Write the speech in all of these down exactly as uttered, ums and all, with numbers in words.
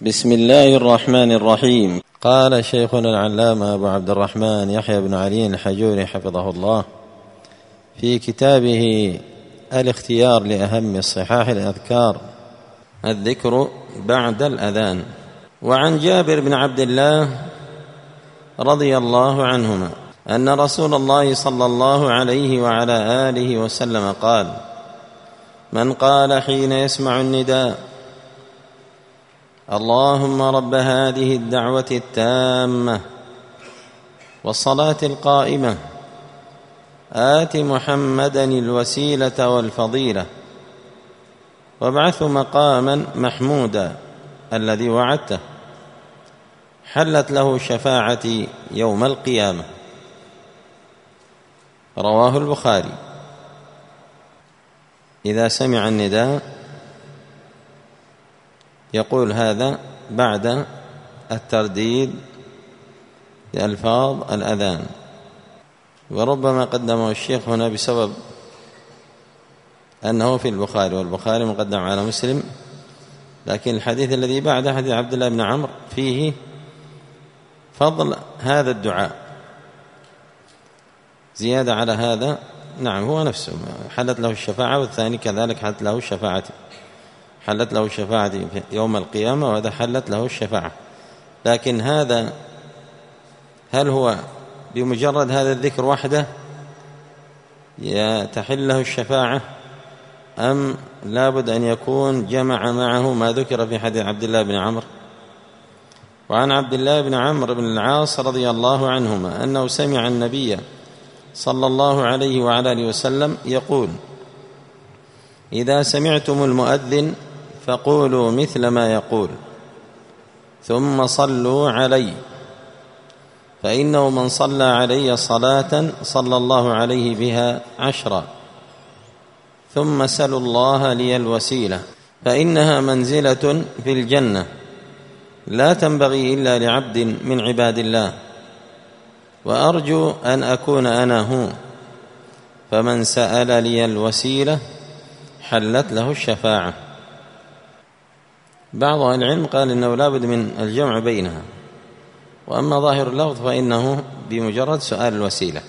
بسم الله الرحمن الرحيم. قال شيخنا العلامة أبو عبد الرحمن يحيى بن علي الحجوري حفظه الله في كتابه الاختيار لأهم الصحاح الأذكار الذكر بعد الأذان: وعن جابر بن عبد الله رضي الله عنهما أن رسول الله صلى الله عليه وعلى آله وسلم قال: من قال حين يسمع النداء: اللهم رب هذه الدعوة التامة والصلاة القائمة آت محمدا الوسيلة والفضيلة وابعثه مقاما محمودا الذي وعدته، حلت له شفاعتي يوم القيامة. رواه البخاري. إذا سمع النداء يقول هذا بعد الترديد بألفاظ الأذان، وربما قدمه الشيخ هنا بسبب أنه في البخاري والبخاري مقدم على مسلم، لكن الحديث الذي بعد حديث عبد الله بن عمرو فيه فضل هذا الدعاء زيادة على هذا. نعم، هو نفسه حلت له الشفاعة، والثاني كذلك حلت له الشفاعة حلت له الشفاعة يوم القيامة، وهذا حلت له الشفاعة. لكن هذا هل هو بمجرد هذا الذكر وحده تحل له الشفاعة، أم لابد أن يكون جمع معه ما ذكر في حديث عبد الله بن عمرو؟ وعن عبد الله بن عمرو بن العاص رضي الله عنهما أنه سمع النبي صلى الله عليه وعلى آله وسلم يقول: إذا سمعتم المؤذن فقولوا مثل ما يقول ثم صلوا علي، فإنه من صلى علي صلاة صلى الله عليه بها عشرا، ثم سلوا الله لي الوسيلة فإنها منزلة في الجنة لا تنبغي إلا لعبد من عباد الله، وأرجو أن أكون أنا هو، فمن سأل لي الوسيلة حلت له الشفاعة. بعض أهل العلم قال إنه لابد من الجمع بينها، وأما ظاهر اللفظ فإنه بمجرد سؤال الوسيلة.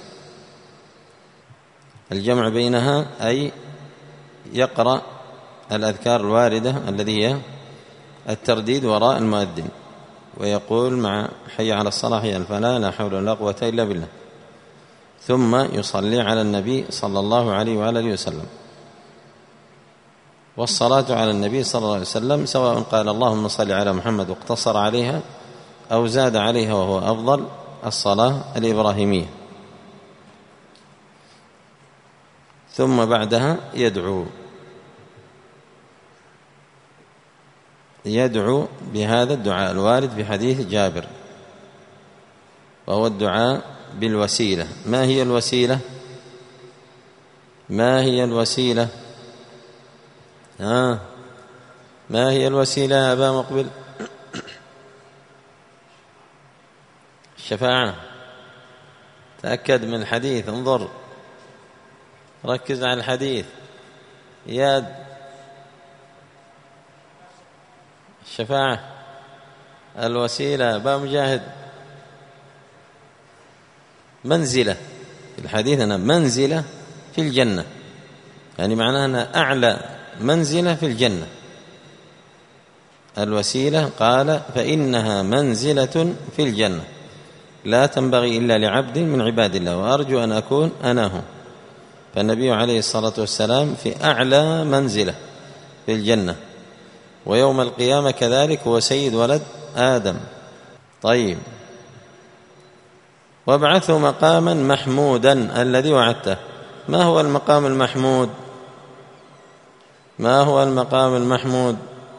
الجمع بينها أي يقرأ الأذكار الواردة الذي هي الترديد وراء المؤذن، ويقول مع حي على الصلاة حي على الفلاح لا حول ولا قوة إلا بالله، ثم يصلي على النبي صلى الله عليه وعلى آله وسلم. والصلاة على النبي صلى الله عليه وسلم سواء قال اللهم صل على محمد واقتصر عليها أو زاد عليها، وهو أفضل الصلاة الإبراهيمية. ثم بعدها يدعو يدعو بهذا الدعاء الوارد في حديث جابر، وهو الدعاء بالوسيلة. ما هي الوسيلة؟ ما هي الوسيلة؟ آه. ما هي الوسيلة يا أبا مقبل؟ الشفاعة. تأكد من الحديث، انظر ركز على الحديث. إياد، الشفاعة الوسيلة. أبا مجاهد، منزلة في الحديث أنا منزلة في الجنة، يعني معناها أنها أعلى منزلة في الجنة. الوسيلة قال فإنها منزلة في الجنة لا تنبغي إلا لعبد من عباد الله، وأرجو أن أكون أنا هو. فالنبي عليه الصلاة والسلام في أعلى منزلة في الجنة، ويوم القيامة كذلك هو سيد ولد آدم. طيب، وابعثه مقاما محمودا الذي وعدته. ما هو المقام المحمود؟ ما هو المقام المحمود؟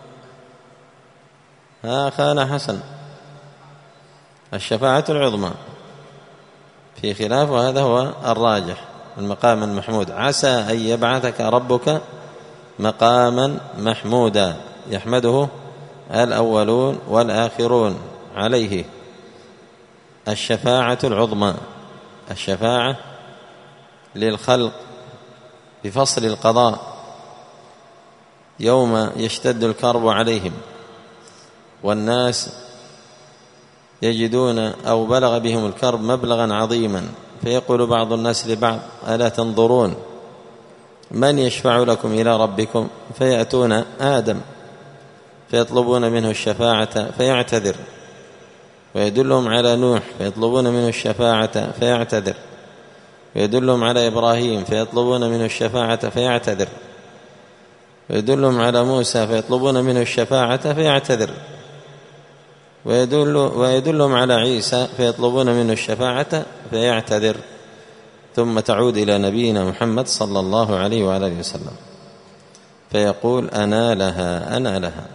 ها خان حسن، الشفاعة العظمى في خلاف، وهذا هو الراجح. المقام المحمود عسى أن يبعثك ربك مقاما محمودا يحمده الأولون والآخرون عليه. الشفاعة العظمى، الشفاعة للخلق بفصل القضاء يوم يشتد الكرب عليهم، والناس يجدون أو بلغ بهم الكرب مبلغا عظيما، فيقول بعض الناس لبعض: ألا تنظرون من يشفع لكم إلى ربكم؟ فيأتون آدم فيطلبون منه الشفاعة فيعتذر، ويدلهم على نوح فيطلبون منه الشفاعة فيعتذر، ويدلهم على إبراهيم فيطلبون منه الشفاعة فيعتذر، ويدلهم على موسى فيطلبون منه الشفاعة فيعتذر، ويدل ويدلهم على عيسى فيطلبون منه الشفاعة فيعتذر، ثم تعود إلى نبينا محمد صلى الله عليه وآله وسلم فيقول: أنا لها أنا لها،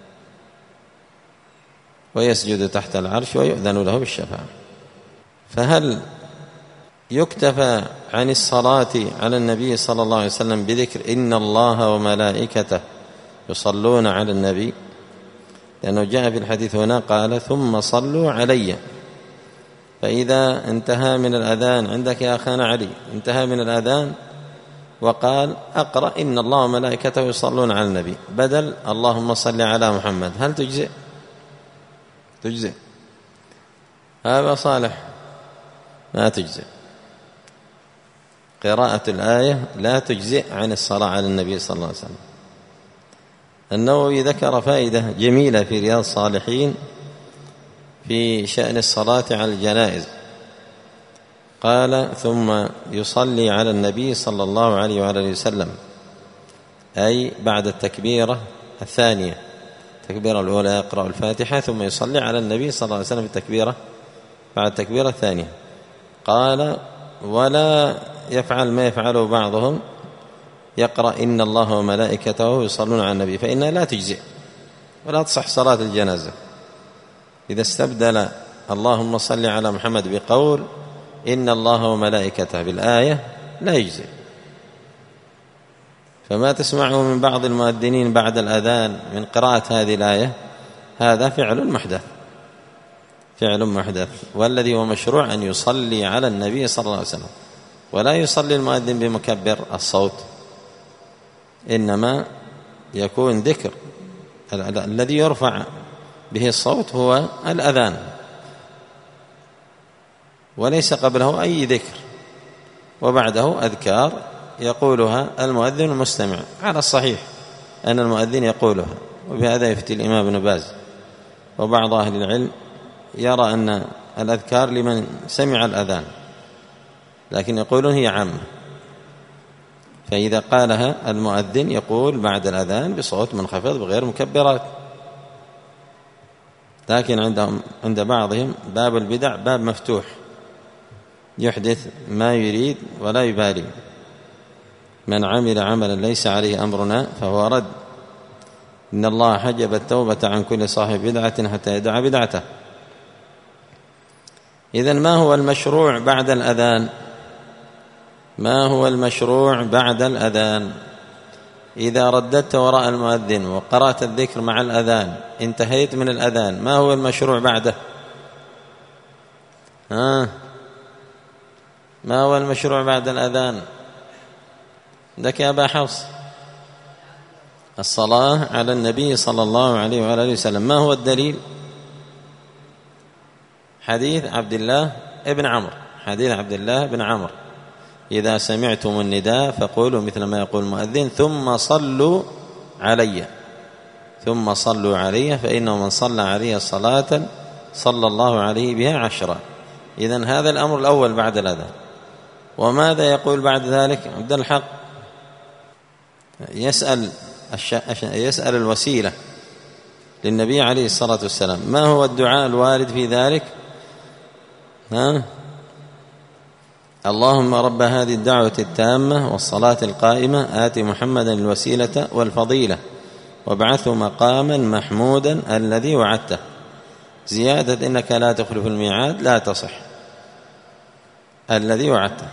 ويسجد تحت العرش ويؤذن له بالشفاعة. فهل يكتفى عن الصلاة على النبي صلى الله عليه وسلم بذكر إن الله وملائكته يصلون على النبي؟ لأنه جاء في الحديث هنا قال: ثم صلوا علي. فإذا انتهى من الأذان عندك يا أخانا علي، انتهى من الأذان وقال: أقرأ إن الله وملائكته يصلون على النبي بدل اللهم صل على محمد، هل تجزئ؟ تجزئ؟ هذا صالح، ما تجزئ. قراءة الآية لا تجزئ عن الصلاة على النبي صلى الله عليه وسلم. النووي ذكر فائدة جميلة في رياض الصالحين في شأن الصلاة على الجنائز، قال: ثم يصلي على النبي صلى الله عليه وآله وسلم، أي بعد التكبيرة الثانية. التكبيرة الأولى يقرأ الفاتحة، ثم يصلي على النبي صلى الله عليه وسلم في التكبيرة بعد التكبيرة الثانية. قال: ولا يفعل ما يفعله بعضهم، يقرأ إن الله وملائكته يصلون على النبي، فإنها لا تجزئ ولا تصح صلاة الجنازة. إذا استبدل اللهم صل على محمد بقول إن الله وملائكته بالآية لا يجزئ. فما تسمعه من بعض المؤذنين بعد الأذان من قراءة هذه الآية هذا فعل محدث، فعل محدث، والذي هو مشروع أن يصلي على النبي صلى الله عليه وسلم، ولا يصلي المؤذن بمكبر الصوت، إنما يكون ذكر الذي يرفع به الصوت هو الأذان، وليس قبله أي ذكر، وبعده أذكار يقولها المؤذن المستمع على الصحيح أن المؤذن يقولها. وبهذا يفتي الإمام ابن باز وبعض أهل العلم يرى أن الأذكار لمن سمع الأذان، لكن يقولون هي عامة، فإذا قالها المؤذن يقول بعد الأذان بصوت منخفض بغير مكبرات. لكن عندهم عند بعضهم باب البدع باب مفتوح، يحدث ما يريد ولا يبالي، من عمل عملا ليس عليه أمرنا فهو رد، إن الله حجب التوبة عن كل صاحب بدعة حتى يدع بدعته. إذن ما هو المشروع بعد الأذان؟ ما هو المشروع بعد الأذان؟ إذا رددت وراء المؤذن وقرأت الذكر مع الأذان انتهيت من الأذان، ما هو المشروع بعده؟ ها؟ ما هو المشروع بعد الأذان؟ عندك يا أبا حفص؟ الصلاة على النبي صلى الله عليه وآله وسلم. ما هو الدليل؟ حديث عبد الله ابن عمرو، حديث عبد الله بن عمرو: إذا سمعتم النداء فقولوا مثل ما يقول المؤذن ثم صلوا علي، ثم صلوا علي فإنه من صلى علي صلاة صلى الله عليه بها عشرا. إذن هذا الأمر الأول بعد الأذان. وماذا يقول بعد ذلك؟ عبد الحق يسأل يسأل الوسيلة للنبي عليه الصلاة والسلام: ما هو الدعاء الوارد في ذلك؟ ها؟ اللهم رب هذه الدعوة التامة والصلاة القائمة آت محمدا الوسيلة والفضيلة وابعثه مقاما محمودا الذي وعدته. زيادة إنك لا تخلف الميعاد لا تصح، الذي وعدته،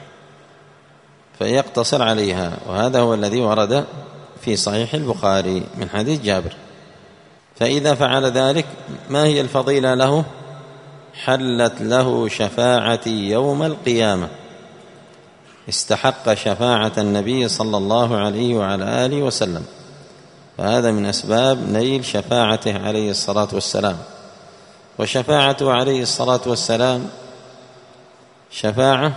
فيقتصر عليها. وهذا هو الذي ورد في صحيح البخاري من حديث جابر. فإذا فعل ذلك ما هي الفضيلة له؟ حلت له شفاعتي يوم القيامة، استحق شفاعة النبي صلى الله عليه وعلى آله وسلم. فهذا من أسباب نيل شفاعته عليه الصلاة والسلام. وشفاعته عليه الصلاة والسلام شفاعة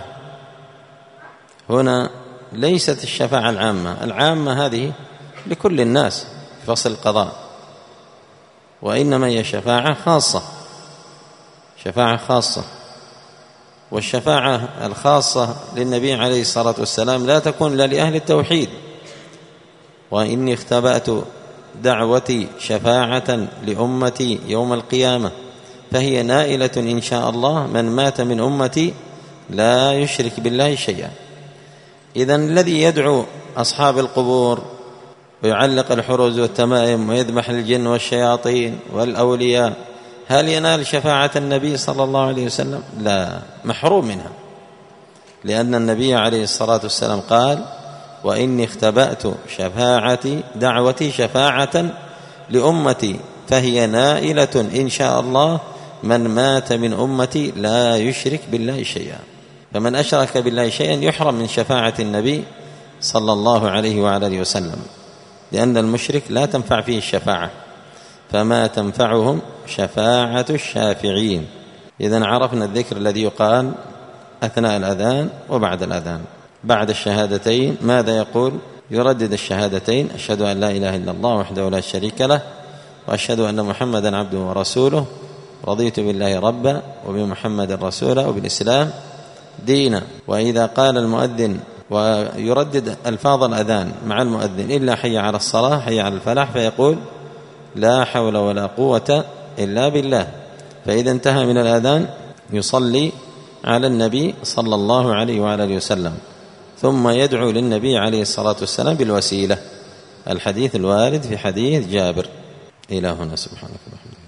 هنا ليست الشفاعة العامة، العامة هذه لكل الناس في فصل القضاء، وإنما هي شفاعة خاصة، شفاعة خاصة. والشفاعة الخاصة للنبي عليه الصلاة والسلام لا تكون إلا لأهل التوحيد. وإني اختبأت دعوتي شفاعة لأمتي يوم القيامة فهي نائلة إن شاء الله من مات من أمتي لا يشرك بالله شيئا. إذن الذي يدعو أصحاب القبور ويعلق الحروز والتمائم ويذبح الجن والشياطين والأولياء هل ينال شفاعة النبي صلى الله عليه وسلم؟ لا، محروم منها، لأن النبي عليه الصلاة والسلام قال: وإني اختبأت شفاعتي دعوتي شفاعة لأمتي فهي نائلة إن شاء الله من مات من أمتي لا يشرك بالله شيئا. فمن أشرك بالله شيئا يحرم من شفاعة النبي صلى الله عليه وعلى آله وسلم، لأن المشرك لا تنفع فيه الشفاعة، فما تنفعهم شفاعة الشافعين. إذن عرفنا الذكر الذي يقال أثناء الأذان وبعد الأذان. بعد الشهادتين ماذا يقول؟ يردد الشهادتين: أشهد أن لا إله إلا الله وحده لا شريك له وأشهد أن محمدا عبده ورسوله رضيت بالله ربا وبمحمد رسولا وبالإسلام دينا. وإذا قال المؤذن ويردد ألفاظ الأذان مع المؤذن: إلا حي على الصلاة حي على الفلاح، فيقول: لا حول ولا قوة إلا بالله. فإذا انتهى من الأذان يصلي على النبي صلى الله عليه وعلى آله وسلم، ثم يدعو للنبي عليه الصلاة والسلام بالوسيلة، الحديث الوارد في حديث جابر. إلى هنا، سبحانك اللهم.